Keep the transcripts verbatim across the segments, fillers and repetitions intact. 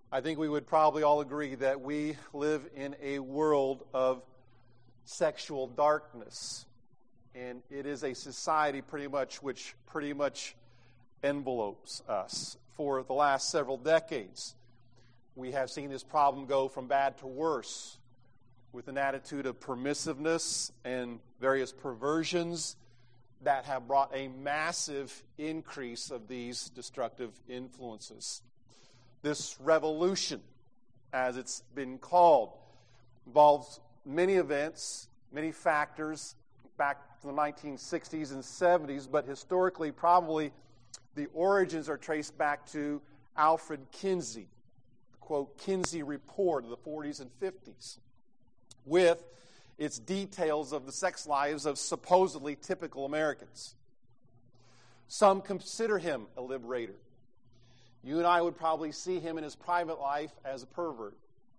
I think we would probably all agree that we live in a world of sexual darkness. And it is a society pretty much which pretty much envelopes us. For the last several decades, we have seen this problem go from bad to worse with an attitude of permissiveness and various perversions that have brought a massive increase of these destructive influences. This revolution, as it's been called, involves many events, many factors back to the nineteen sixties and seventies, but historically probably the origins are traced back to Alfred Kinsey, the quote, Kinsey Report of the forties and fifties, with its details of the sex lives of supposedly typical Americans. Some consider him a liberator. You and I would probably see him in his private life as a pervert.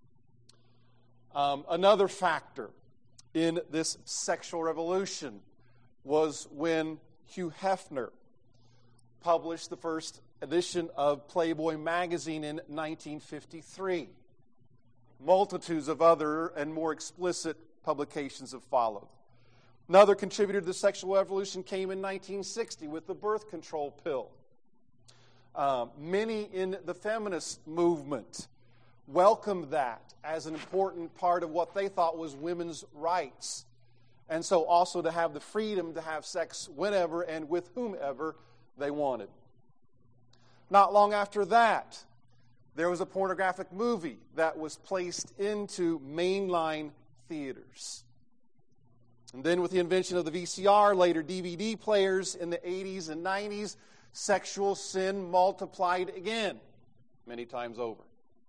Um, another factor in this sexual revolution was when Hugh Hefner published the first edition of Playboy magazine in nineteen fifty-three. Multitudes of other and more explicit publications have followed. Another contributor to the sexual revolution came in nineteen sixty with the birth control pill. Uh, many in the feminist movement welcomed that as an important part of what they thought was women's rights. And so also to have the freedom to have sex whenever and with whomever they wanted. Not long after that, there was a pornographic movie that was placed into mainline theaters. And then with the invention of the V C R, later D V D players in the eighties and nineties, sexual sin multiplied again, many times over.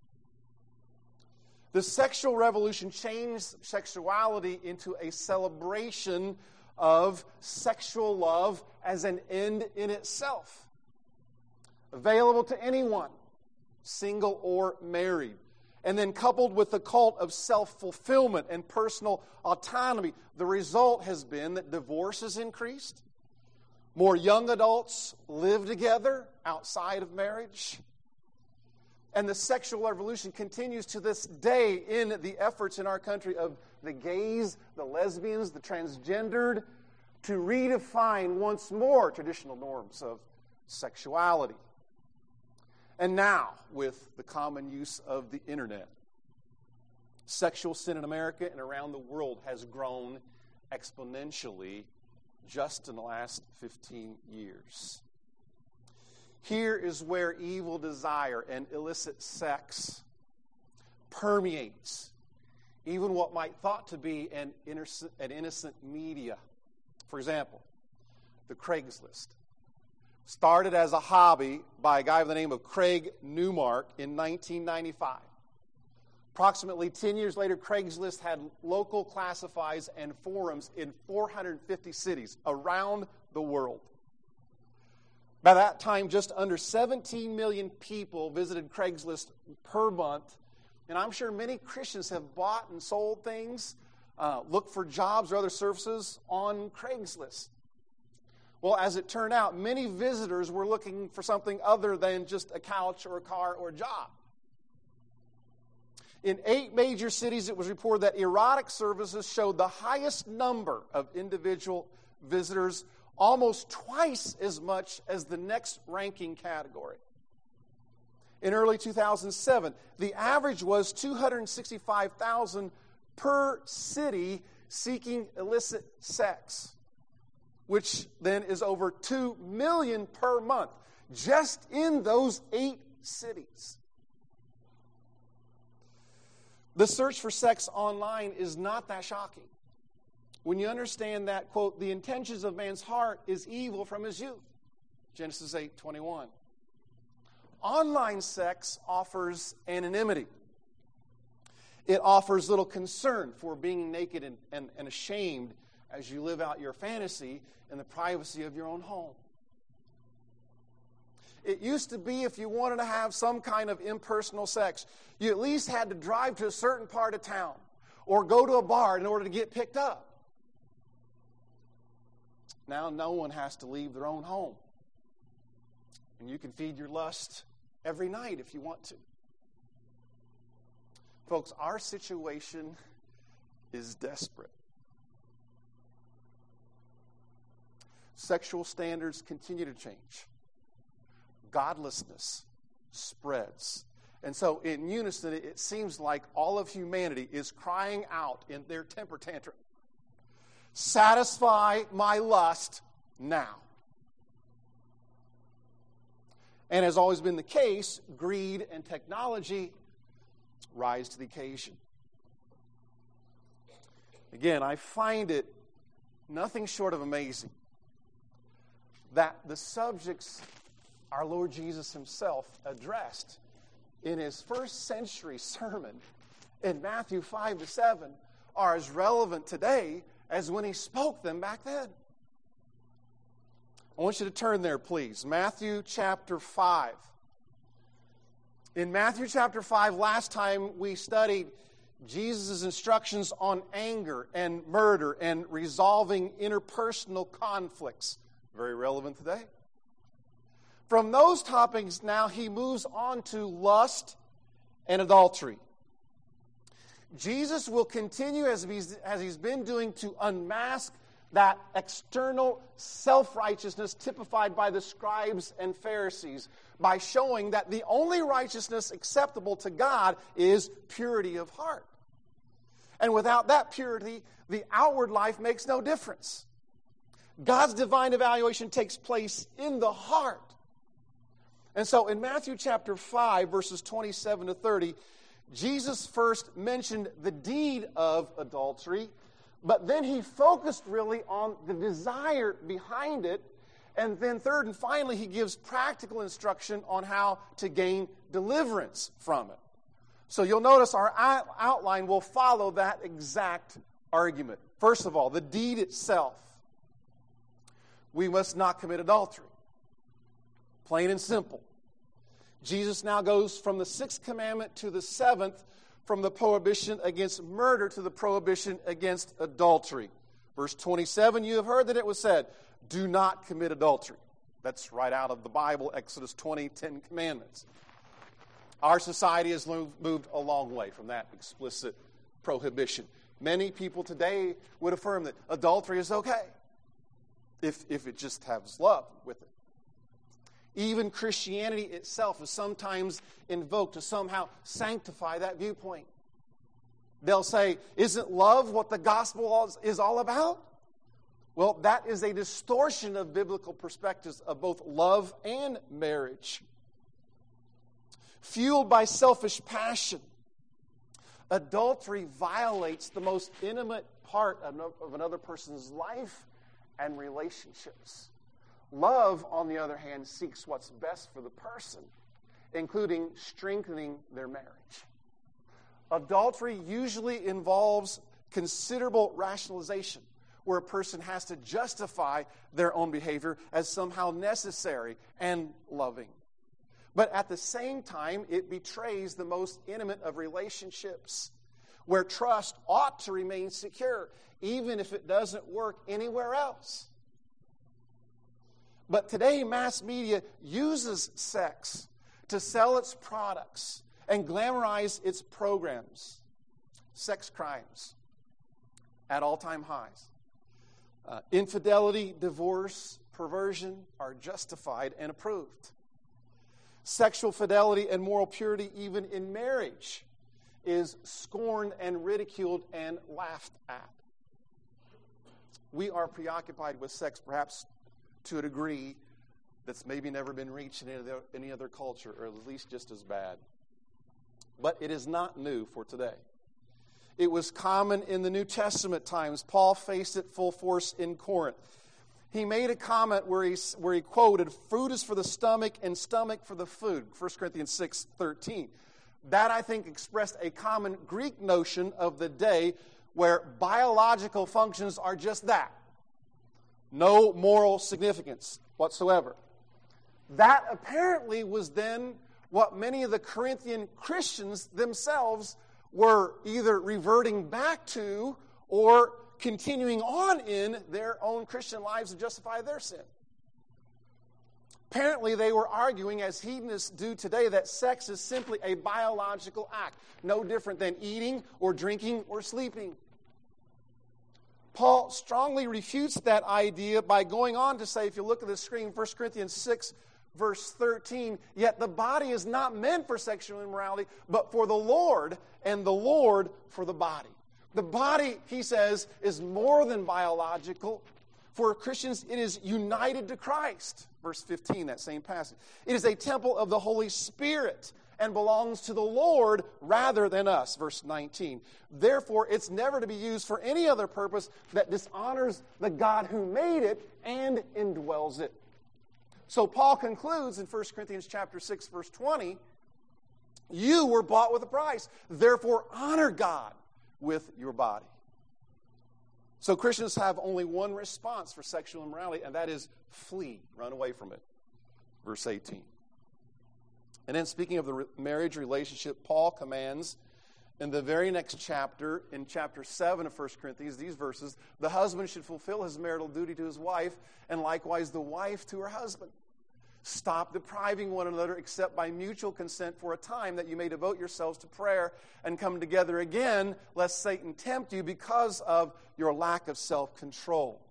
The sexual revolution changed sexuality into a celebration of sexual love as an end in itself, available to anyone, single or married. And then coupled with the cult of self-fulfillment and personal autonomy, the result has been that divorce has increased. More young adults live together outside of marriage. And the sexual revolution continues to this day in the efforts in our country of the gays, the lesbians, the transgendered, to redefine once more traditional norms of sexuality. And now, with the common use of the internet, sexual sin in America and around the world has grown exponentially just in the last fifteen years. Here is where evil desire and illicit sex permeates even what might thought to be an innocent, an innocent media. For example, the Craigslist. Started as a hobby by a guy by the name of Craig Newmark in nineteen ninety-five. Approximately ten years later, Craigslist had local classifieds and forums in four hundred fifty cities around the world. By that time, just under seventeen million people visited Craigslist per month, and I'm sure many Christians have bought and sold things, uh, looked for jobs or other services on Craigslist. Well, as it turned out, many visitors were looking for something other than just a couch or a car or a job. In eight major cities, it was reported that erotic services showed the highest number of individual visitors, almost twice as much as the next ranking category. In early two thousand seven, the average was two hundred sixty-five thousand per city seeking illicit sex, which then is over two million per month, just in those eight cities. The search for sex online is not that shocking when you understand that, quote, the intentions of man's heart is evil from his youth. Genesis eight twenty-one. Online sex offers anonymity. It offers little concern for being naked and, and, and ashamed as you live out your fantasy in the privacy of your own home. It used to be if you wanted to have some kind of impersonal sex, you at least had to drive to a certain part of town or go to a bar in order to get picked up. Now no one has to leave their own home. And you can feed your lust every night if you want to. Folks, our situation is desperate. Sexual standards continue to change. Godlessness spreads. And so in unison, it seems like all of humanity is crying out in their temper tantrum, satisfy my lust now. And has always been the case, greed and technology rise to the occasion. Again, I find it nothing short of amazing that the subjects our Lord Jesus himself addressed in his first century sermon in Matthew five to seven are as relevant today as when he spoke them back then. I want you to turn there, please. Matthew chapter five. In Matthew chapter five, last time we studied Jesus' instructions on anger and murder and resolving interpersonal conflicts. Very relevant today. From those topics now he moves on to lust and adultery. Jesus will continue as he's, as he's been doing to unmask that external self-righteousness typified by the scribes and Pharisees by showing that the only righteousness acceptable to God is purity of heart. And without that purity, the outward life makes no difference. God's divine evaluation takes place in the heart. And so in Matthew chapter five, verses twenty-seven to thirty, Jesus first mentioned the deed of adultery, but then he focused really on the desire behind it. And then third and finally, he gives practical instruction on how to gain deliverance from it. So you'll notice our outline will follow that exact argument. First of all, the deed itself. We must not commit adultery. Plain and simple. Jesus now goes from the sixth commandment to the seventh, from the prohibition against murder to the prohibition against adultery. Verse twenty-seven, you have heard that it was said, do not commit adultery. That's right out of the Bible, Exodus twenty, Ten Commandments. Our society has moved a long way from that explicit prohibition. Many people today would affirm that adultery is okay if, if it just has love with it. Even Christianity itself is sometimes invoked to somehow sanctify that viewpoint. They'll say, isn't love what the gospel is all about? Well, that is a distortion of biblical perspectives of both love and marriage. Fueled by selfish passion, adultery violates the most intimate part of another person's life and relationships. Love, on the other hand, seeks what's best for the person, including strengthening their marriage. Adultery usually involves considerable rationalization, where a person has to justify their own behavior as somehow necessary and loving. But at the same time, it betrays the most intimate of relationships, where trust ought to remain secure, even if it doesn't work anywhere else. But today, mass media uses sex to sell its products and glamorize its programs. Sex crimes at all-time highs. Uh, infidelity, divorce, perversion are justified and approved. Sexual fidelity and moral purity, even in marriage, is scorned and ridiculed and laughed at. We are preoccupied with sex, perhaps to a degree that's maybe never been reached in any other, any other culture, or at least just as bad. But it is not new for today. It was common in the New Testament times. Paul faced it full force in Corinth. He made a comment where he, where he quoted, food is for the stomach and stomach for the food, First Corinthians six thirteen. That, I think, expressed a common Greek notion of the day where biological functions are just that. No moral significance whatsoever. That apparently was then what many of the Corinthian Christians themselves were either reverting back to or continuing on in their own Christian lives to justify their sin. Apparently, they were arguing, as hedonists do today, that sex is simply a biological act, no different than eating or drinking or sleeping. Paul strongly refutes that idea by going on to say, if you look at the screen, First Corinthians six, verse thirteen, yet the body is not meant for sexual immorality, but for the Lord, and the Lord for the body. The body, he says, is more than biological. For Christians, it is united to Christ. Verse fifteen, that same passage. It is a temple of the Holy Spirit and belongs to the Lord rather than us. Verse nineteen. Therefore, it's never to be used for any other purpose that dishonors the God who made it and indwells it. So Paul concludes in First Corinthians chapter six, verse twenty, you were bought with a price. Therefore, honor God with your body. So Christians have only one response for sexual immorality, and that is flee, run away from it. Verse eighteen. And then speaking of the re- marriage relationship, Paul commands in the very next chapter, in chapter seven of First Corinthians, these verses, the husband should fulfill his marital duty to his wife, and likewise the wife to her husband. Stop depriving one another except by mutual consent for a time, that you may devote yourselves to prayer and come together again, lest Satan tempt you because of your lack of self-control.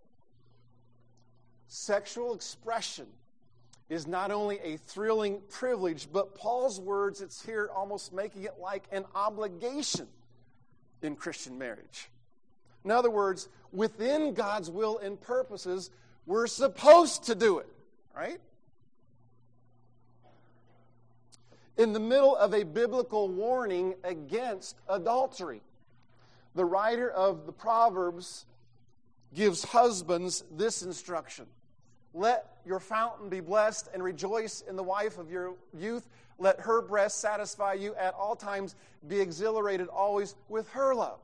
Sexual expression is not only a thrilling privilege, but Paul's words, it's here almost making it like an obligation in Christian marriage. In other words, within God's will and purposes, we're supposed to do it, right? In the middle of a biblical warning against adultery, the writer of the Proverbs gives husbands this instruction. Let your fountain be blessed and rejoice in the wife of your youth. Let her breast satisfy you at all times. Be exhilarated always with her love.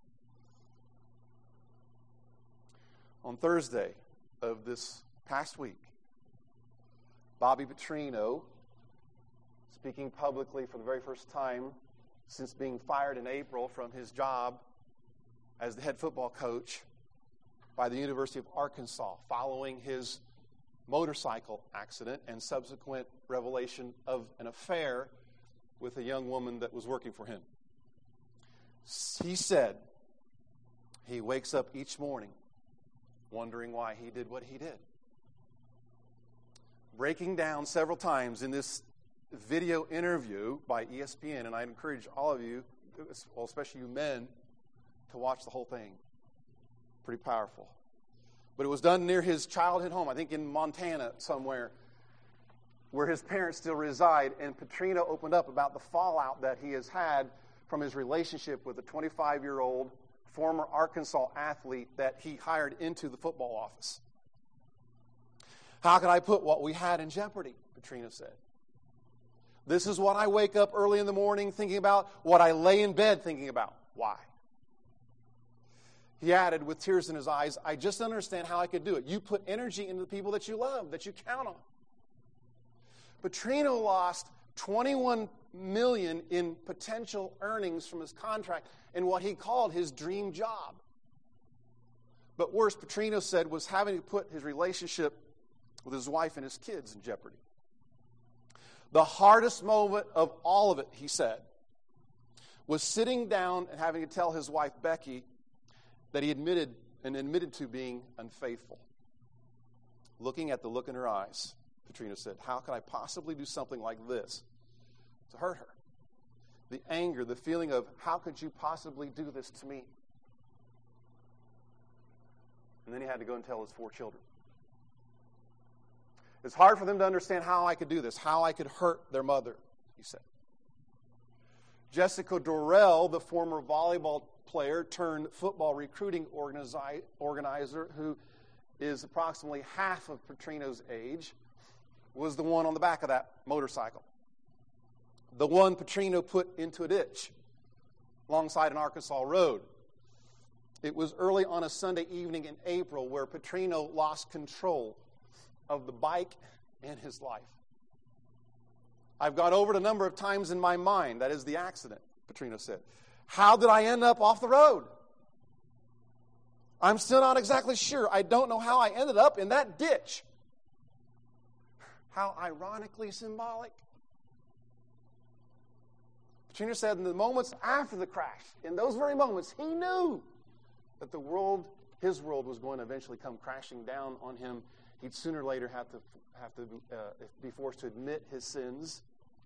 On Thursday of this past week, Bobby Petrino, speaking publicly for the very first time since being fired in April from his job as the head football coach by the University of Arkansas, following his motorcycle accident and subsequent revelation of an affair with a young woman that was working for him. He said he wakes up each morning wondering why he did what he did. Breaking down several times in this video interview by E S P N, and I encourage all of you, well, especially you men, to watch the whole thing. Pretty powerful. But it was done near his childhood home, I think in Montana somewhere, where his parents still reside. And Petrino opened up about the fallout that he has had from his relationship with a twenty-five-year-old former Arkansas athlete that he hired into the football office. How can I put what we had in jeopardy? Petrino said. This is what I wake up early in the morning thinking about, what I lay in bed thinking about. Why? He added with tears in his eyes, I just don't understand how I could do it. You put energy into the people that you love, that you count on. Petrino lost twenty-one million dollars in potential earnings from his contract in what he called his dream job. But worse, Petrino said, was having to put his relationship with his wife and his kids in jeopardy. The hardest moment of all of it, he said, was sitting down and having to tell his wife, Becky, that he admitted and admitted to being unfaithful. Looking at the look in her eyes, Petrino said, how could I possibly do something like this to hurt her? The anger, the feeling of, how could you possibly do this to me? And then he had to go and tell his four children. It's hard for them to understand how I could do this, how I could hurt their mother, he said. Jessica Dorrell, the former volleyball player turned football recruiting organizi- organizer, who is approximately half of Petrino's age, was the one on the back of that motorcycle. The one Petrino put into a ditch alongside an Arkansas road. It was early on a Sunday evening in April where Petrino lost control of the bike and his life. I've gone over it a number of times in my mind. That is the accident, Petrino said. How did I end up off the road? I'm still not exactly sure. I don't know how I ended up in that ditch. How ironically symbolic. Petrino said in the moments after the crash, in those very moments, he knew that the world, his world, was going to eventually come crashing down on him. He'd sooner or later have to have to uh, be forced to admit his sins.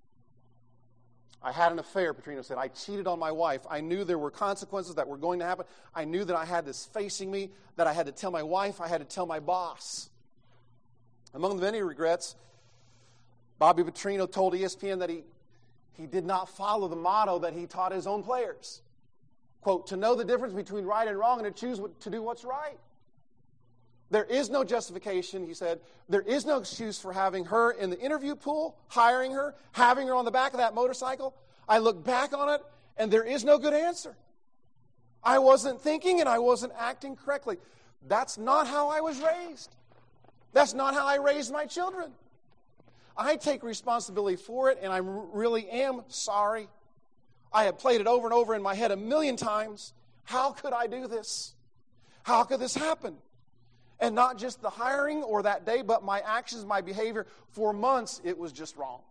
I had an affair, Petrino said. I cheated on my wife. I knew there were consequences that were going to happen. I knew that I had this facing me, that I had to tell my wife, I had to tell my boss. Among the many regrets, Bobby Petrino told E S P N that he, he did not follow the motto that he taught his own players. Quote, to know the difference between right and wrong and to choose what, to do what's right. There is no justification, he said. There is no excuse for having her in the interview pool, hiring her, having her on the back of that motorcycle. I look back on it, and there is no good answer. I wasn't thinking, and I wasn't acting correctly. That's not how I was raised. That's not how I raised my children. I take responsibility for it, and I really am sorry. I have played it over and over in my head a million times. How could I do this? How could this happen? And not just the hiring or that day, but my actions, my behavior. For months, it was just wrong.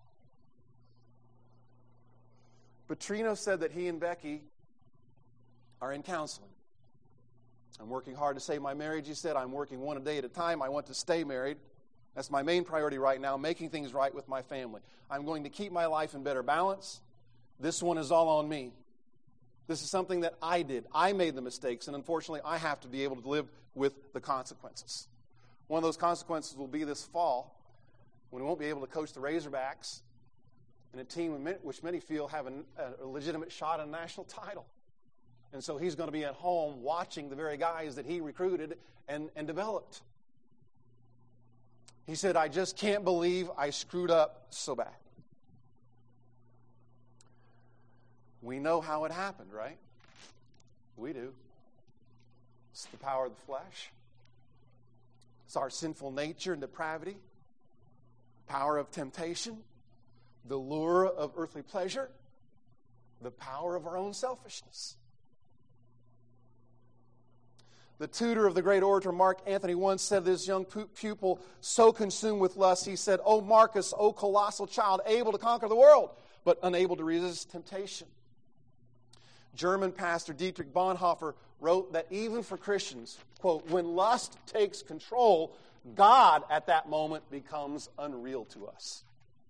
Petrino said that he and Becky are in counseling. I'm working hard to save my marriage, he said. I'm working one a day at a time. I want to stay married. That's my main priority right now, making things right with my family. I'm going to keep my life in better balance. This one is all on me. This is something that I did. I made the mistakes, and unfortunately, I have to be able to live with the consequences. One of those consequences will be this fall, when we won't be able to coach the Razorbacks in a team which many feel have a, a legitimate shot at a national title. And so he's going to be at home watching the very guys that he recruited and, and developed. He said, I just can't believe I screwed up so bad. We know how it happened, right? We do. It's the power of the flesh. It's our sinful nature and depravity. Power of temptation. The lure of earthly pleasure. The power of our own selfishness. The tutor of the great orator Mark Antony once said this young pupil, so consumed with lust, he said, O Marcus, O colossal child, able to conquer the world, but unable to resist temptation. German pastor Dietrich Bonhoeffer wrote that even for Christians, quote, when lust takes control, God at that moment becomes unreal to us.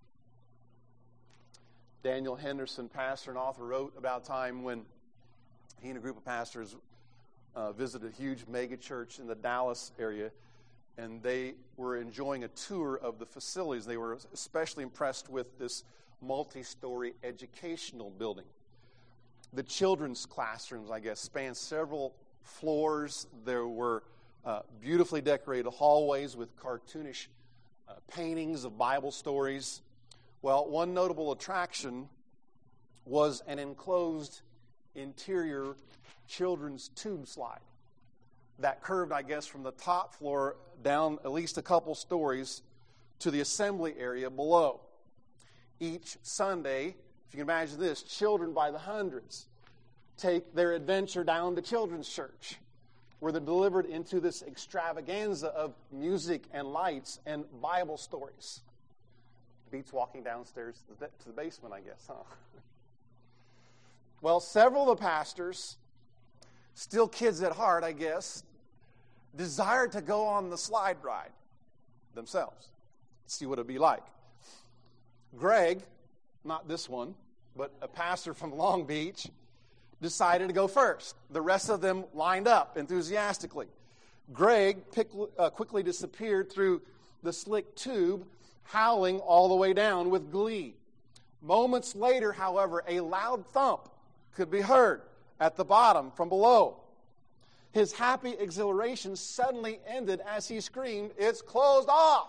Daniel Henderson, pastor and author, wrote about a time when he and a group of pastors uh, visited a huge mega church in the Dallas area, and they were enjoying a tour of the facilities. They were especially impressed with this multi-story educational building. The children's classrooms, I guess, spanned several floors. There were uh, beautifully decorated hallways with cartoonish uh, paintings of Bible stories. Well, one notable attraction was an enclosed interior children's tube slide that curved, I guess, from the top floor down at least a couple stories to the assembly area below. Each Sunday, if you can imagine this, children by the hundreds take their adventure down to children's church, where they're delivered into this extravaganza of music and lights and Bible stories. Beats walking downstairs to the, to the basement, I guess, huh? Well, several of the pastors, still kids at heart, I guess, desired to go on the slide ride themselves, see what it'd be like. Greg, not this one, but a pastor from Long Beach, decided to go first. The rest of them lined up enthusiastically. Greg pick, uh, quickly disappeared through the slick tube, howling all the way down with glee. Moments later, however, a loud thump could be heard at the bottom from below. His happy exhilaration suddenly ended as he screamed, "It's closed off!"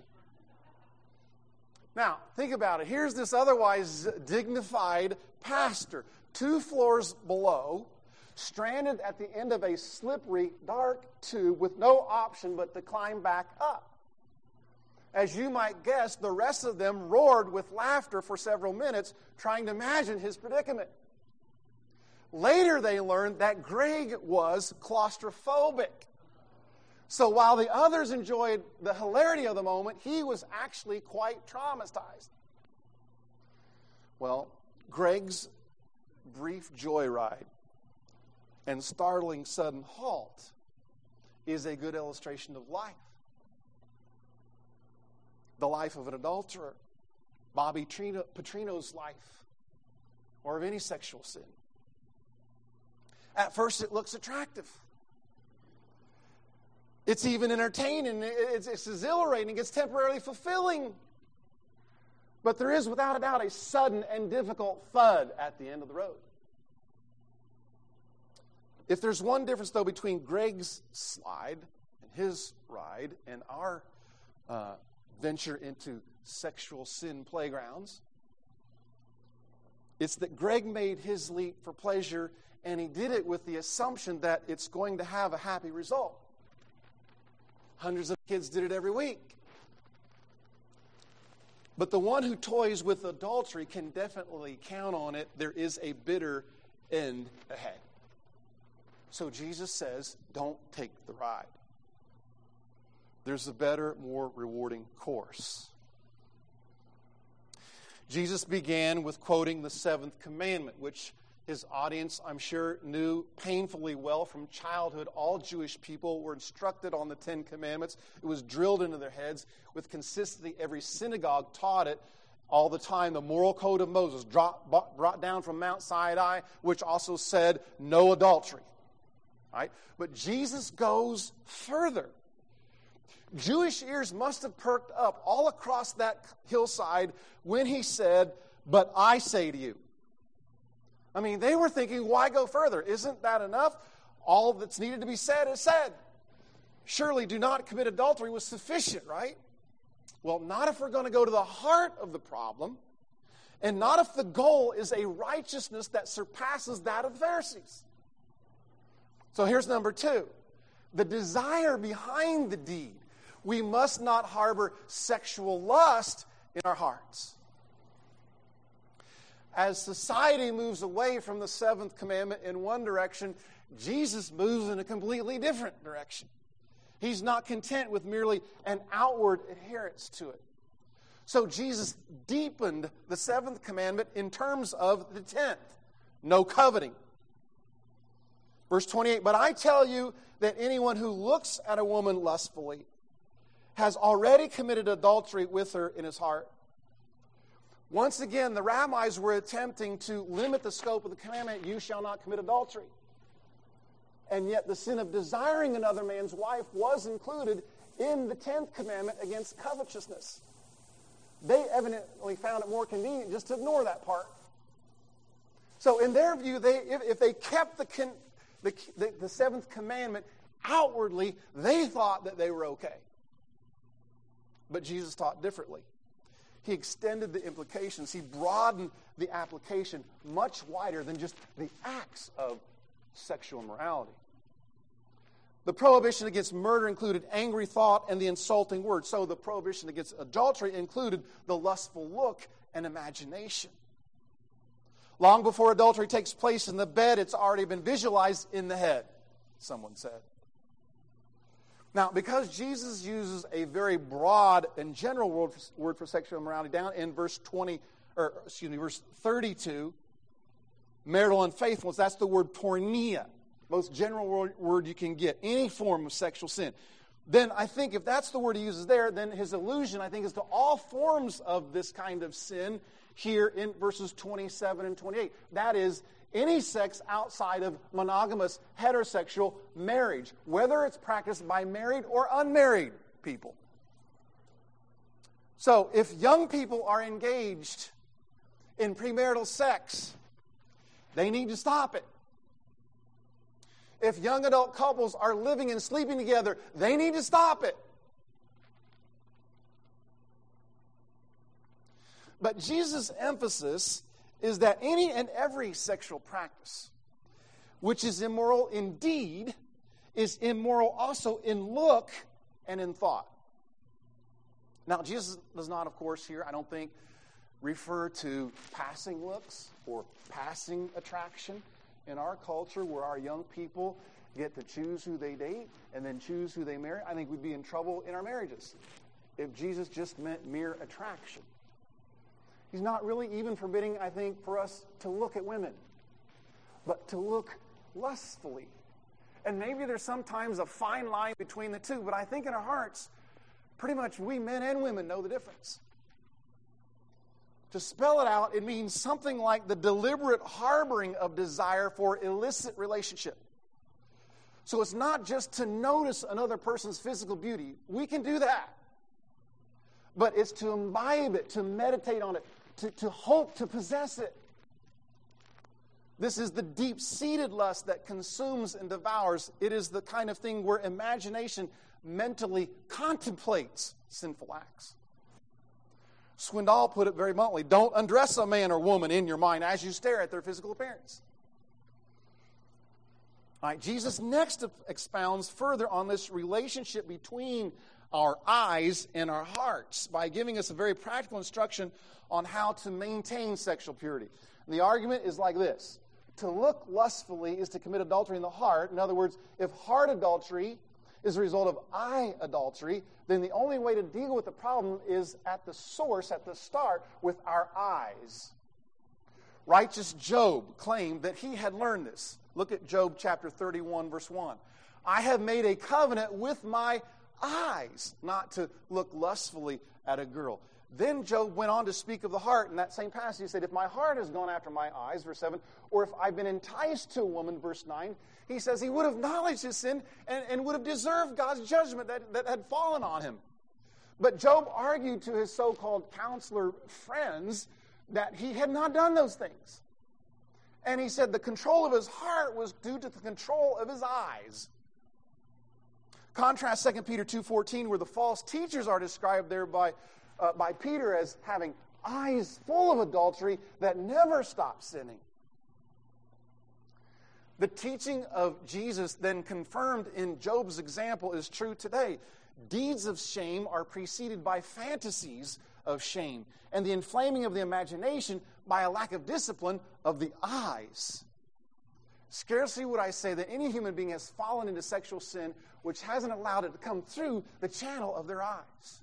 Now, think about it. Here's this otherwise dignified pastor, two floors below, stranded at the end of a slippery, dark tube with no option but to climb back up. As you might guess, the rest of them roared with laughter for several minutes, trying to imagine his predicament. Later, they learned that Greg was claustrophobic. So while the others enjoyed the hilarity of the moment, he was actually quite traumatized. Well, Greg's brief joyride and startling sudden halt is a good illustration of life. The life of an adulterer, Bobby Petrino's life, or of any sexual sin. At first it looks attractive. It's even entertaining, it's, it's exhilarating, it's temporarily fulfilling. But there is, without a doubt, a sudden and difficult thud at the end of the road. If there's one difference, though, between Greg's slide and his ride and our uh, venture into sexual sin playgrounds, it's that Greg made his leap for pleasure, and he did it with the assumption that it's going to have a happy result. Hundreds of kids did it every week. But the one who toys with adultery can definitely count on it. There is a bitter end ahead. So Jesus says, don't take the ride. There's a better, more rewarding course. Jesus began with quoting the seventh commandment, which his audience, I'm sure, knew painfully well from childhood. All Jewish people were instructed on the Ten Commandments. It was drilled into their heads with consistency. Every synagogue taught it all the time. The moral code of Moses, brought, brought down from Mount Sinai, which also said no adultery. Right? But Jesus goes further. Jewish ears must have perked up all across that hillside when he said, but I say to you. I mean, they were thinking, why go further? Isn't that enough? All that's needed to be said is said. Surely do not commit adultery was sufficient, right? Well, not if we're going to go to the heart of the problem, and not if the goal is a righteousness that surpasses that of the Pharisees. So here's number two. The desire behind the deed. We must not harbor sexual lust in our hearts. As society moves away from the seventh commandment in one direction, Jesus moves in a completely different direction. He's not content with merely an outward adherence to it. So Jesus deepened the seventh commandment in terms of the tenth. No coveting. Verse twenty-eight, but I tell you that anyone who looks at a woman lustfully has already committed adultery with her in his heart. Once again, the rabbis were attempting to limit the scope of the commandment, you shall not commit adultery. And yet the sin of desiring another man's wife was included in the tenth commandment against covetousness. They evidently found it more convenient just to ignore that part. So in their view, they if, if they kept the, con, the, the, the seventh commandment outwardly, they thought that they were okay. But Jesus taught differently. He extended the implications. He broadened the application much wider than just the acts of sexual immorality. The prohibition against murder included angry thought and the insulting word. So the prohibition against adultery included the lustful look and imagination. Long before adultery takes place in the bed, it's already been visualized in the head, someone said. Now, because Jesus uses a very broad and general word for, word for sexual immorality down in verse twenty, or excuse me, verse thirty-two, marital unfaithfulness, that's the word porneia, most general word, word you can get, any form of sexual sin. Then I think if that's the word he uses there, then his allusion, I think, is to all forms of this kind of sin here in verses twenty-seven and twenty-eight. That is, any sex outside of monogamous heterosexual marriage, whether it's practiced by married or unmarried people. So if young people are engaged in premarital sex, they need to stop it. If young adult couples are living and sleeping together, they need to stop it. But Jesus' emphasis is that any and every sexual practice, which is immoral in deed, is immoral also in look and in thought. Now, Jesus does not, of course, here, I don't think, refer to passing looks or passing attraction. in our culture where our young people get to choose who they date and then choose who they marry, I think we'd be in trouble in our marriages if Jesus just meant mere attraction. He's not really even forbidding, I think, for us to look at women, but to look lustfully. And maybe there's sometimes a fine line between the two, but I think in our hearts, pretty much we men and women know the difference. To spell it out, it means something like the deliberate harboring of desire for illicit relationship. So it's not just to notice another person's physical beauty. We can do that. But it's to imbibe it, to meditate on it, to, to hope to possess it. This is the deep-seated lust that consumes and devours. It is the kind of thing where imagination mentally contemplates sinful acts. Swindoll put it very bluntly, don't undress a man or woman in your mind as you stare at their physical appearance. All right, Jesus next expounds further on this relationship between our eyes and our hearts by giving us a very practical instruction on how to maintain sexual purity. And the argument is like this. To look lustfully is to commit adultery in the heart. In other words, if heart adultery is a result of eye adultery, then the only way to deal with the problem is at the source, at the start, with our eyes. Righteous Job claimed that he had learned this. Look at Job chapter thirty-one, verse one. I have made a covenant with my eyes not to look lustfully at a girl. Then Job went on to speak of the heart in that same passage. He said, if my heart has gone after my eyes, verse seven, or if I've been enticed to a woman, verse nine, he says he would have acknowledged his sin and, and would have deserved God's judgment that, that had fallen on him. But Job argued to his so-called counselor friends that he had not done those things. And he said the control of his heart was due to the control of his eyes. Contrast Second Peter two fourteen, where the false teachers are described there by, uh, by Peter as having eyes full of adultery that never stop sinning. The teaching of Jesus then confirmed in Job's example is true today. Deeds of shame are preceded by fantasies of shame, and the inflaming of the imagination by a lack of discipline of the eyes. Scarcely would I say that any human being has fallen into sexual sin which hasn't allowed it to come through the channel of their eyes.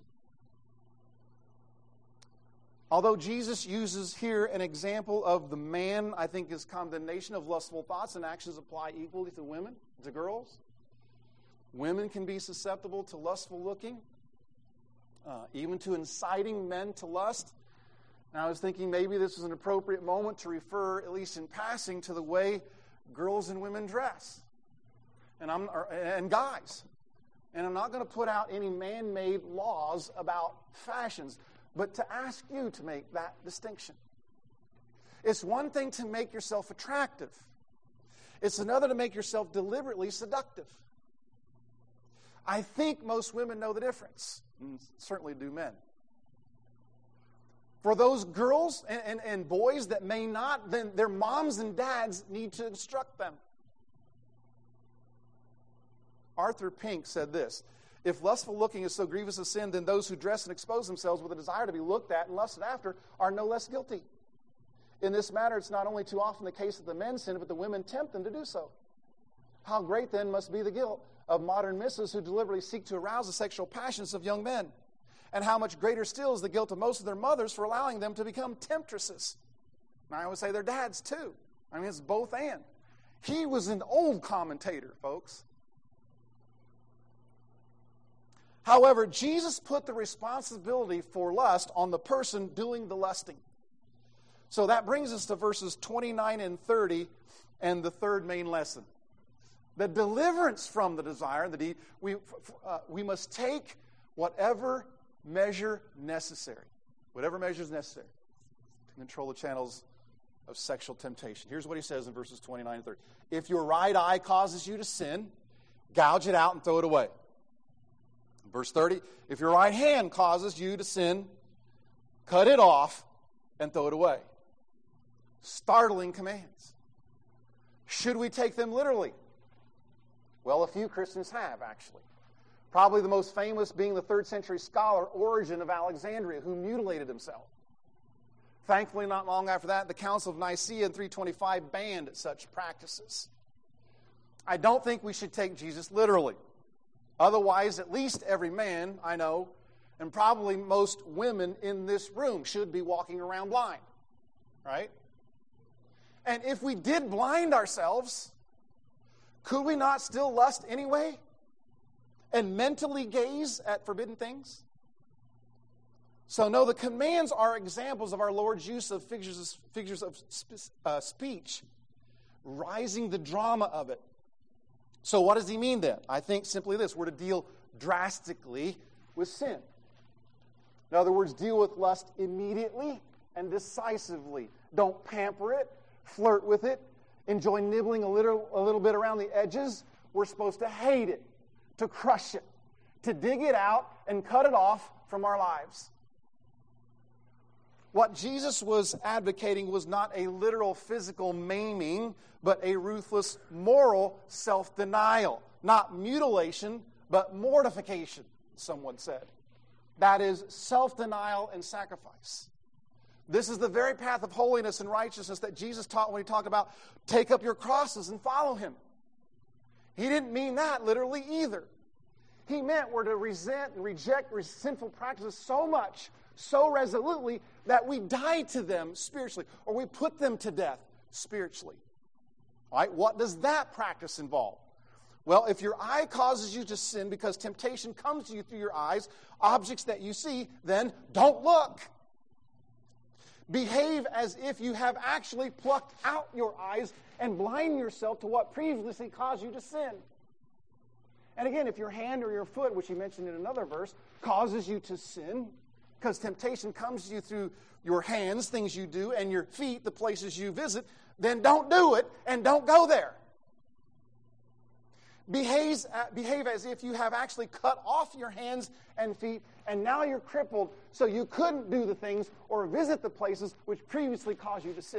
Although Jesus uses here an example of the man, I think his condemnation of lustful thoughts and actions apply equally to women, to girls. Women can be susceptible to lustful looking, uh, even to inciting men to lust. And I was thinking maybe this is an appropriate moment to refer, at least in passing, to the way girls and women dress, and I'm or, and guys. And I'm not going to put out any man-made laws about fashions, but to ask you to make that distinction. It's one thing to make yourself attractive. It's another to make yourself deliberately seductive. I think most women know the difference, and certainly do men. For those girls and, and, and boys that may not, then their moms and dads need to instruct them. Arthur Pink said this, if lustful looking is so grievous a sin, then those who dress and expose themselves with a desire to be looked at and lusted after are no less guilty. In this matter, it's not only too often the case that the men sin, but the women tempt them to do so. How great, then, must be the guilt of modern misses who deliberately seek to arouse the sexual passions of young men. And how much greater still is the guilt of most of their mothers for allowing them to become temptresses. And I always say their dads, too. I mean, it's both and. He was an old commentator, folks. However, Jesus put the responsibility for lust on the person doing the lusting. So that brings us to verses twenty-nine and thirty and the third main lesson. The deliverance from the desire, the deed, we, uh, we must take whatever measure necessary. Whatever measure is necessary to control the channels of sexual temptation. Here's what he says in verses twenty-nine and thirty. If your right eye causes you to sin, gouge it out and throw it away. Verse thirty, if your right hand causes you to sin, cut it off and throw it away. Startling commands. Should we take them literally? Well, a few Christians have, actually. Probably the most famous being the third century scholar Origen of Alexandria, who mutilated himself Thankfully, not long after that, the Council of Nicaea in three twenty-five banned such practices. I don't think we should take Jesus literally. Otherwise, at least every man I know, and probably most women in this room, should be walking around blind. Right? And if we did blind ourselves, could we not still lust anyway? And mentally gaze at forbidden things? So no, the commands are examples of our Lord's use of figures of, figures of uh, speech, rising the drama of it. So what does he mean then? I think simply this: we're to deal drastically with sin. In other words, deal with lust immediately and decisively. Don't pamper it, flirt with it, enjoy nibbling a little, a little bit around the edges. We're supposed to hate it, to crush it, to dig it out and cut it off from our lives. What Jesus was advocating was not a literal physical maiming, but a ruthless moral self-denial. Not mutilation, but mortification, someone said. That is self-denial and sacrifice. This is the very path of holiness and righteousness that Jesus taught when he talked about take up your crosses and follow him. He didn't mean that literally either. He meant we're to resent and reject sinful practices so much, so resolutely, that we die to them spiritually, or we put them to death spiritually. All right, what does that practice involve? Well, if your eye causes you to sin because temptation comes to you through your eyes, objects that you see, then don't look. Behave as if you have actually plucked out your eyes and blind yourself to what previously caused you to sin. And again, if your hand or your foot, which he mentioned in another verse, causes you to sin, because temptation comes to you through your hands, things you do, and your feet, the places you visit, then don't do it and don't go there. Behave, behave as if you have actually cut off your hands and feet, and now you're crippled, so you couldn't do the things or visit the places which previously caused you to sin.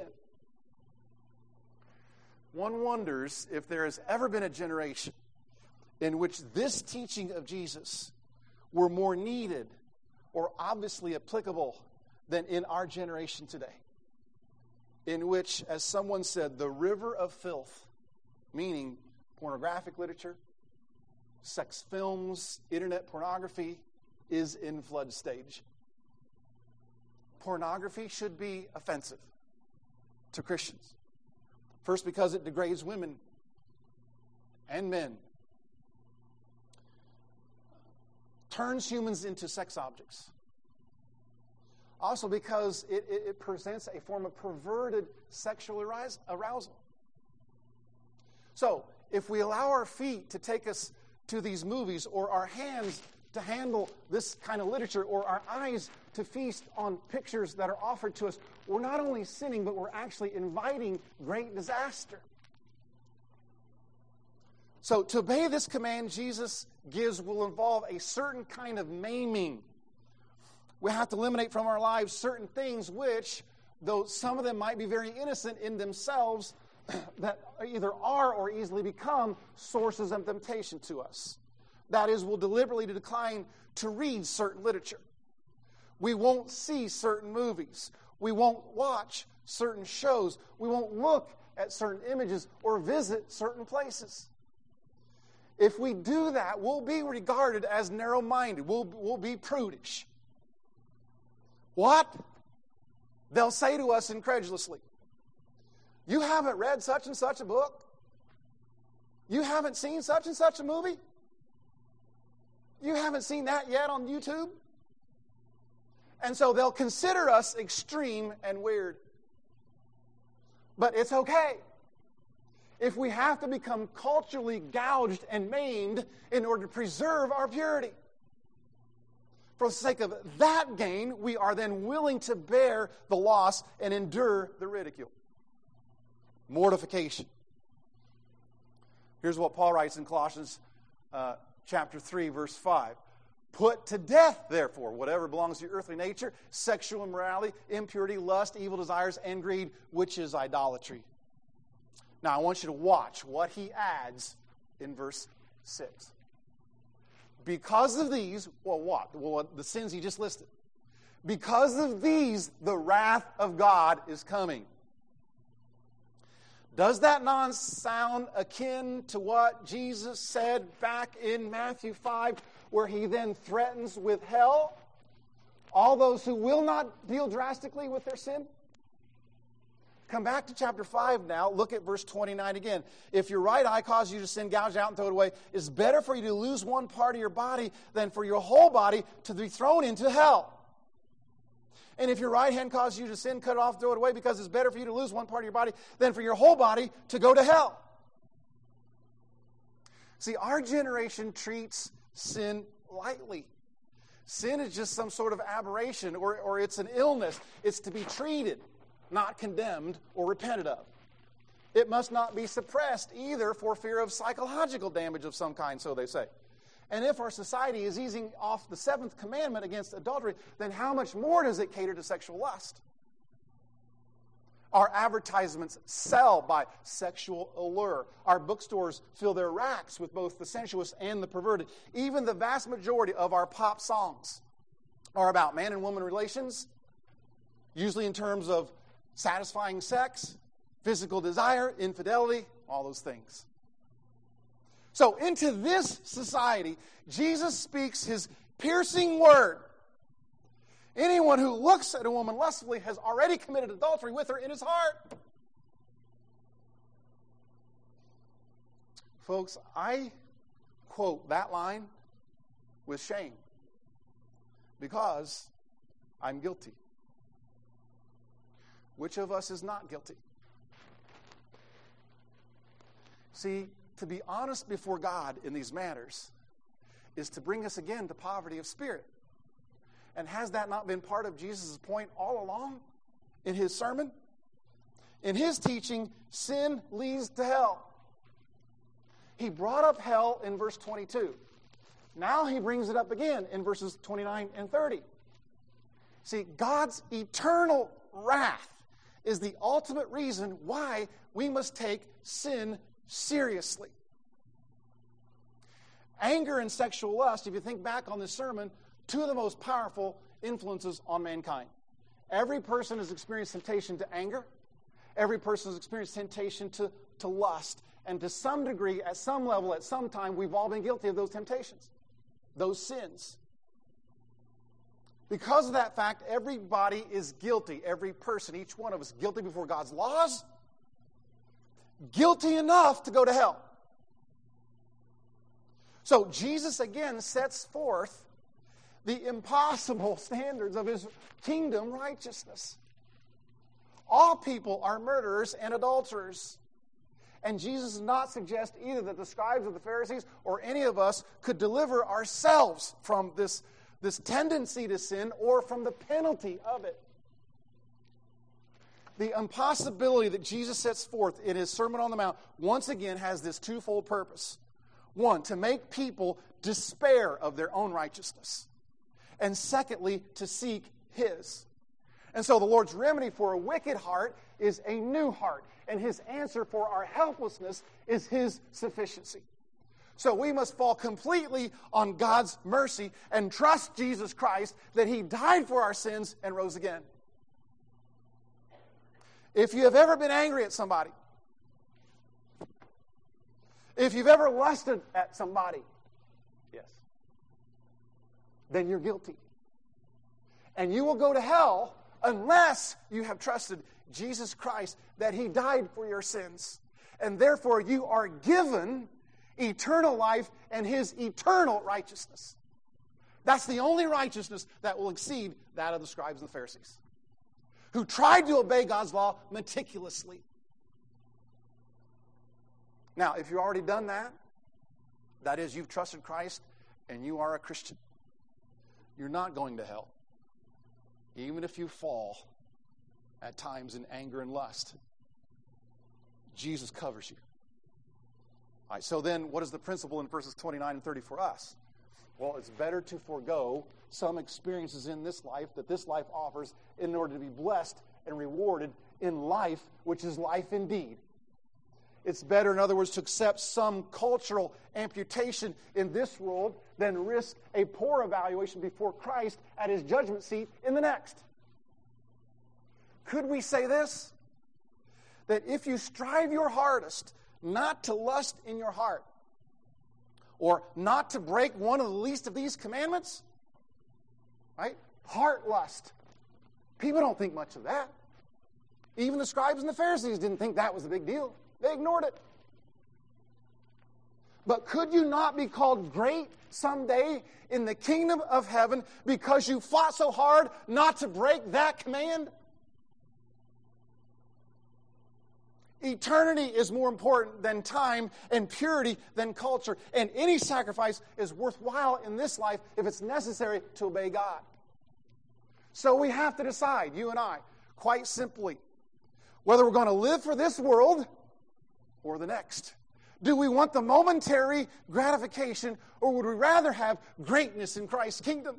One wonders if there has ever been a generation in which this teaching of Jesus were more needed or obviously applicable than in our generation today, in which, as someone said, the river of filth, meaning pornographic literature, sex films, internet pornography, is in flood stage. Pornography should be offensive to Christians. First, because it degrades women and men, turns humans into sex objects. Also because it, it, it presents a form of perverted sexual arousal. So, if we allow our feet to take us to these movies, or our hands to handle this kind of literature, or our eyes to feast on pictures that are offered to us, we're not only sinning, but we're actually inviting great disaster. So to obey this command Jesus gives will involve a certain kind of maiming. We have to eliminate from our lives certain things which, though some of them might be very innocent in themselves, that either are or easily become sources of temptation to us. That is, we'll deliberately decline to read certain literature. We won't see certain movies. We won't watch certain shows. We won't look at certain images or visit certain places. If we do that, we'll be regarded as narrow-minded. We'll, we'll be prudish. What? They'll say to us incredulously, you haven't read such and such a book? You haven't seen such and such a movie? You haven't seen that yet on YouTube? And so they'll consider us extreme and weird. But it's okay. If we have to become culturally gouged and maimed in order to preserve our purity. For the sake of that gain, we are then willing to bear the loss and endure the ridicule. Mortification. Here's what Paul writes in Colossians uh, chapter three, verse five. Put to death, therefore, whatever belongs to your earthly nature, sexual immorality, impurity, lust, evil desires, and greed, which is idolatry. Now, I want you to watch what he adds in verse six. Because of these, well, what? Well, the sins he just listed. Because of these, the wrath of God is coming. Does that not sound akin to what Jesus said back in Matthew five, where he then threatens with hell all those who will not deal drastically with their sin? Come back to chapter five now. Look at verse twenty-nine again. If your right eye causes you to sin, gouge it out and throw it away. It's better for you to lose one part of your body than for your whole body to be thrown into hell. And if your right hand causes you to sin, cut it off, throw it away, because it's better for you to lose one part of your body than for your whole body to go to hell. See, our generation treats sin lightly. Sin is just some sort of aberration, or, or it's an illness. It's to be treated, not condemned or repented of. It must not be suppressed either for fear of psychological damage of some kind, so they say. And if our society is easing off the seventh commandment against adultery, then how much more does it cater to sexual lust? Our advertisements sell by sexual allure. Our bookstores fill their racks with both the sensuous and the perverted. Even the vast majority of our pop songs are about man and woman relations, usually in terms of satisfying sex, physical desire, infidelity, all those things. So into this society, Jesus speaks his piercing word. Anyone who looks at a woman lustfully has already committed adultery with her in his heart. Folks, I quote that line with shame because I'm guilty. Which of us is not guilty? See, to be honest before God in these matters is to bring us again to poverty of spirit. And has that not been part of Jesus' point all along in his sermon? In his teaching, sin leads to hell. He brought up hell in verse twenty-two. Now he brings it up again in verses twenty-nine and thirty. See, God's eternal wrath is the ultimate reason why we must take sin seriously. Anger and sexual lust, if you think back on this sermon, two of the most powerful influences on mankind. Every person has experienced temptation to anger. Every person has experienced temptation to, to lust. And to some degree, at some level, at some time, we've all been guilty of those temptations, those sins. Because of that fact, everybody is guilty. Every person, each one of us, guilty before God's laws, guilty enough to go to hell. So Jesus again sets forth the impossible standards of his kingdom righteousness. All people are murderers and adulterers. And Jesus does not suggest either that the scribes or the Pharisees or any of us could deliver ourselves from this, this tendency to sin or from the penalty of it. The impossibility that Jesus sets forth in his Sermon on the Mount once again has this twofold purpose. One, to make people despair of their own righteousness. And secondly, to seek his. And so the Lord's remedy for a wicked heart is a new heart. And his answer for our helplessness is his sufficiency. So we must fall completely on God's mercy and trust Jesus Christ that he died for our sins and rose again. If you have ever been angry at somebody, if you've ever lusted at somebody, yes, then you're guilty. And you will go to hell unless you have trusted Jesus Christ that he died for your sins. And therefore you are given eternal life and his eternal righteousness. That's the only righteousness that will exceed that of the scribes and the Pharisees, who tried to obey God's law meticulously. Now, if you've already done that, that is, you've trusted Christ and you are a Christian, you're not going to hell. Even if you fall at times in anger and lust, Jesus covers you. All right, so then what is the principle in verses twenty-nine and thirty for us? Well, it's better to forego some experiences in this life that this life offers in order to be blessed and rewarded in life, which is life indeed. It's better, in other words, to accept some cultural amputation in this world than risk a poor evaluation before Christ at his judgment seat in the next. Could we say this? That if you strive your hardest not to lust in your heart, or not to break one of the least of these commandments, right? Heart lust. People don't think much of that. Even the scribes and the Pharisees didn't think that was a big deal. They ignored it. But could you not be called great someday in the kingdom of heaven because you fought so hard not to break that command? Eternity is more important than time, and purity than culture. And any sacrifice is worthwhile in this life if it's necessary to obey God. So we have to decide, you and I, quite simply, whether we're going to live for this world or the next. Do we want the momentary gratification, or would we rather have greatness in Christ's kingdom?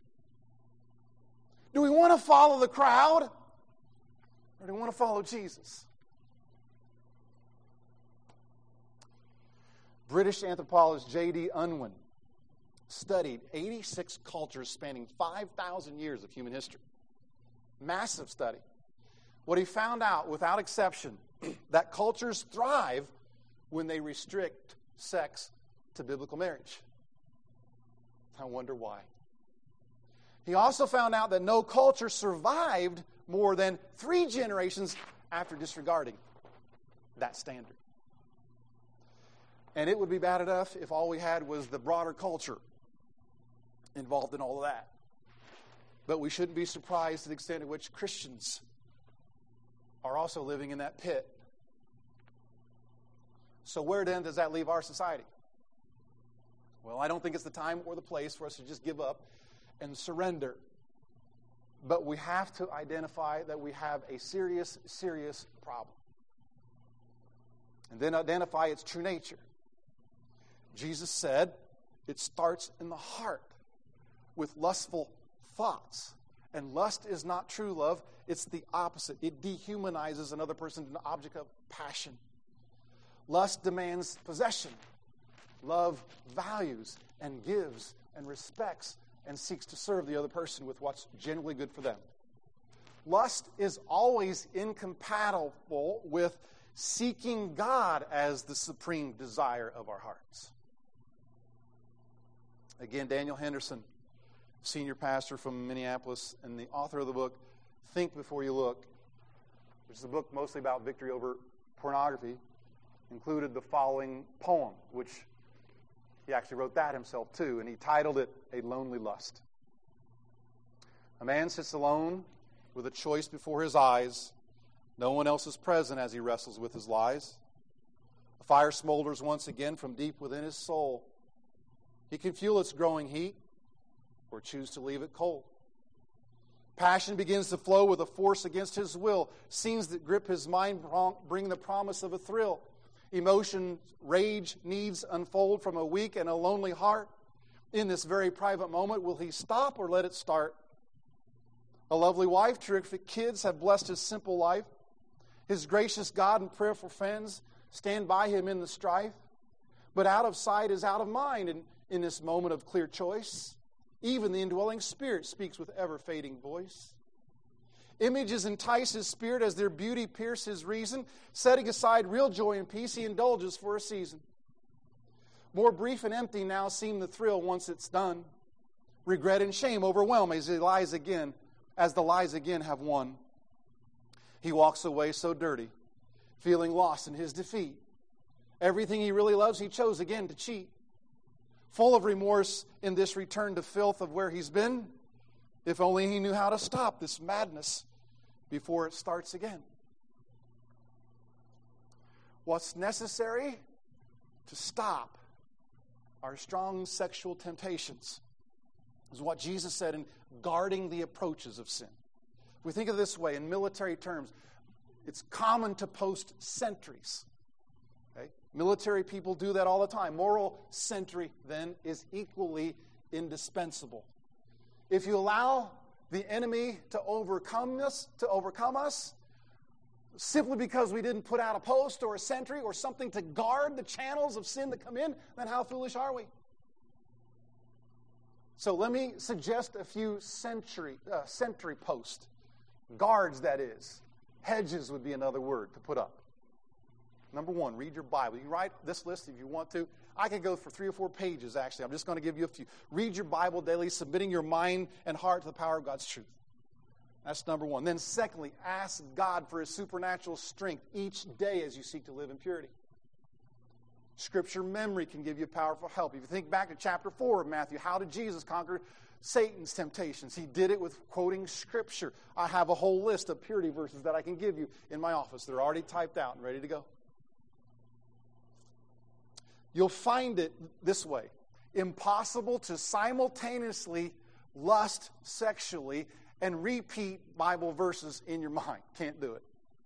Do we want to follow the crowd, or do we want to follow Jesus? British anthropologist J D Unwin studied eighty-six cultures spanning five thousand years of human history. Massive study. What he found out, without exception, that cultures thrive when they restrict sex to biblical marriage. I wonder why. He also found out that no culture survived more than three generations after disregarding that standard. And it would be bad enough if all we had was the broader culture involved in all of that. But we shouldn't be surprised to the extent to which Christians are also living in that pit. So where then does that leave our society? Well, I don't think it's the time or the place for us to just give up and surrender. But we have to identify that we have a serious, serious problem. And then identify its true nature. Jesus said it starts in the heart with lustful thoughts. And lust is not true love. It's the opposite. It dehumanizes another person to an object of passion. Lust demands possession. Love values and gives and respects and seeks to serve the other person with what's genuinely good for them. Lust is always incompatible with seeking God as the supreme desire of our hearts. Again, Daniel Henderson, senior pastor from Minneapolis and the author of the book, Think Before You Look, which is a book mostly about victory over pornography, included the following poem, which he actually wrote that himself too, and he titled it A Lonely Lust. A man sits alone with a choice before his eyes. No one else is present as he wrestles with his lies. A fire smolders once again from deep within his soul. He can fuel its growing heat or choose to leave it cold. Passion begins to flow with a force against his will. Scenes that grip his mind bring the promise of a thrill. Emotion, rage, needs unfold from a weak and a lonely heart. In this very private moment, will he stop or let it start? A lovely wife, terrific kids have blessed his simple life. His gracious God and prayerful friends stand by him in the strife. But out of sight is out of mind in, in this moment of clear choice. Even the indwelling Spirit speaks with ever-fading voice. Images entice his spirit as their beauty pierce his reason. Setting aside real joy and peace, he indulges for a season. More brief and empty now seem the thrill once it's done. Regret and shame overwhelm as he lies again, as the lies again have won. He walks away so dirty, feeling lost in his defeat. Everything he really loves, he chose again to cheat. Full of remorse in this return to filth of where he's been. If only he knew how to stop this madness before it starts again. What's necessary to stop our strong sexual temptations is what Jesus said in guarding the approaches of sin. If we think of it this way, in military terms, it's common to post sentries. Okay? Military people do that all the time. Moral sentry, then, is equally indispensable. If you allow the enemy to overcome us, to overcome us, simply because we didn't put out a post or a sentry or something to guard the channels of sin that come in, then how foolish are we? So let me suggest a few sentry, uh, sentry posts. Guards, that is. Hedges would be another word to put up. Number one, read your Bible. You can write this list if you want to. I could go for three or four pages, actually. I'm just going to give you a few. Read your Bible daily, submitting your mind and heart to the power of God's truth. That's number one. Then secondly, ask God for His supernatural strength each day as you seek to live in purity. Scripture memory can give you powerful help. If you think back to chapter four of Matthew, how did Jesus conquer Satan's temptations? He did it with quoting Scripture. I have a whole list of purity verses that I can give you in my office. They're already typed out and ready to go. You'll find it this way. Impossible to simultaneously lust sexually and repeat Bible verses in your mind. Can't do it.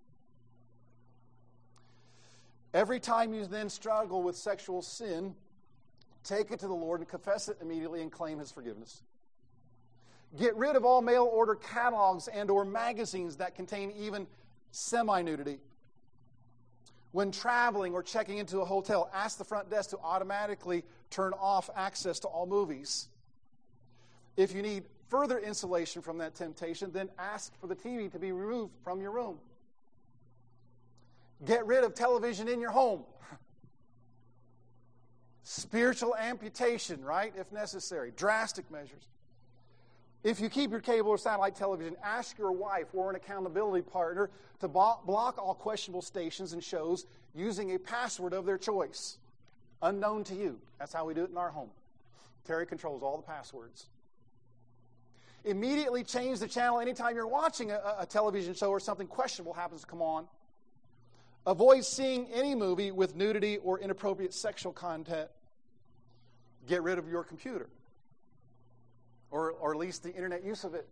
Every time you then struggle with sexual sin, take it to the Lord and confess it immediately and claim His forgiveness. Get rid of all mail order catalogs and or magazines that contain even semi-nudity. When traveling or checking into a hotel, ask the front desk to automatically turn off access to all movies. If you need further insulation from that temptation, then ask for the T V to be removed from your room. Get rid of television in your home. Spiritual amputation, right, if necessary. Drastic measures. If you keep your cable or satellite television, ask your wife or an accountability partner to block all questionable stations and shows using a password of their choice, unknown to you. That's how we do it in our home. Terry controls all the passwords. Immediately change the channel anytime you're watching a, a television show or something questionable happens to come on. Avoid seeing any movie with nudity or inappropriate sexual content. Get rid of your computer. Or, or at least the internet use of it.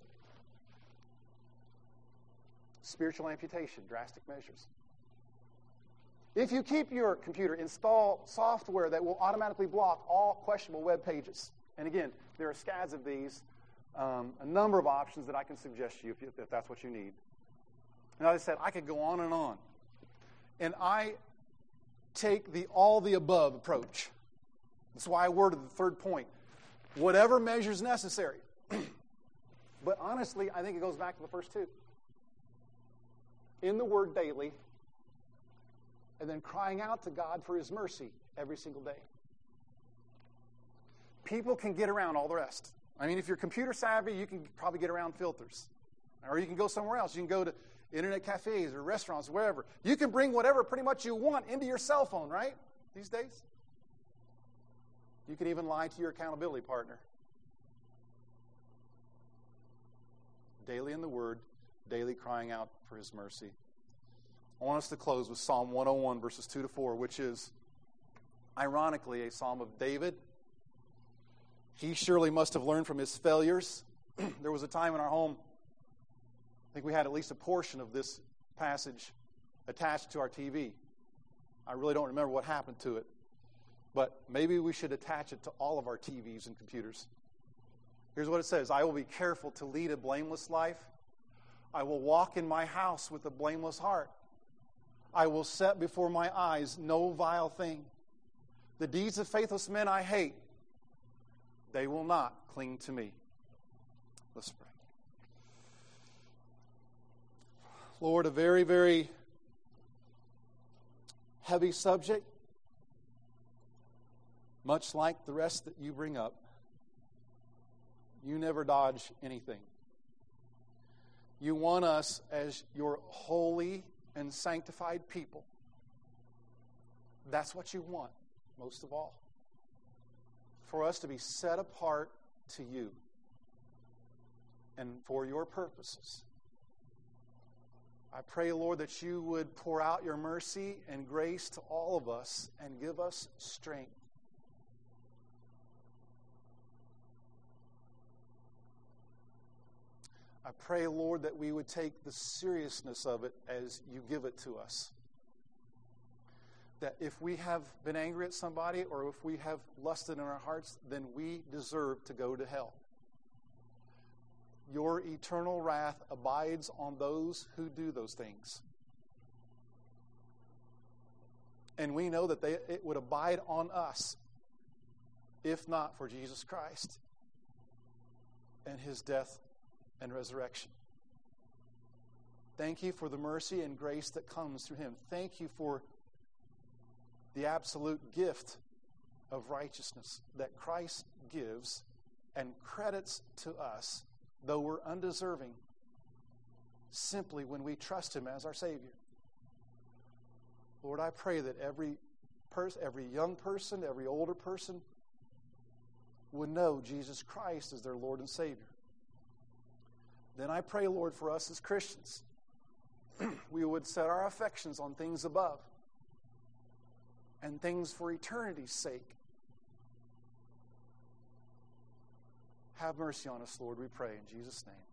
Spiritual amputation, drastic measures. If you keep your computer, install software that will automatically block all questionable web pages. And again, there are scads of these, um, a number of options that I can suggest to you if, you if that's what you need. And as I said, I could go on and on. And I take the all the above approach. That's why I worded the third point. Whatever measures necessary. But honestly, I think it goes back to the first two. In the Word daily, and then crying out to God for His mercy every single day. People can get around all the rest. I mean, if you're computer savvy, you can probably get around filters. Or you can go somewhere else. You can go to internet cafes or restaurants, or wherever. You can bring whatever pretty much you want into your cell phone, right? These days. You can even lie to your accountability partner. Daily in the Word, daily crying out for His mercy. I want us to close with Psalm one oh one, verses two to four, which is, ironically, a psalm of David. He surely must have learned from his failures. There was a time in our home, I think we had at least a portion of this passage attached to our T V. I really don't remember what happened to it. But maybe we should attach it to all of our T Vs and computers. Here's what it says. I will be careful to lead a blameless life. I will walk in my house with a blameless heart. I will set before my eyes no vile thing. The deeds of faithless men I hate. They will not cling to me. Let's pray. Lord, a very, very heavy subject. Much like the rest that you bring up, you never dodge anything. You want us as your holy and sanctified people. That's what you want, most of all. For us to be set apart to you and for your purposes. I pray, Lord, that you would pour out your mercy and grace to all of us and give us strength. I pray, Lord, that we would take the seriousness of it as you give it to us. That if we have been angry at somebody or if we have lusted in our hearts, then we deserve to go to hell. Your eternal wrath abides on those who do those things. And we know that they, it would abide on us if not for Jesus Christ and his death and resurrection. Thank you for the mercy and grace that comes through him. Thank you for the absolute gift of righteousness that Christ gives and credits to us, though we're undeserving, simply when we trust him as our Savior. Lord, I pray that every person, every young person, every older person would know Jesus Christ as their Lord and Savior. Then I pray, Lord, for us as Christians, we would set our affections on things above and things for eternity's sake. Have mercy on us, Lord, we pray in Jesus' name.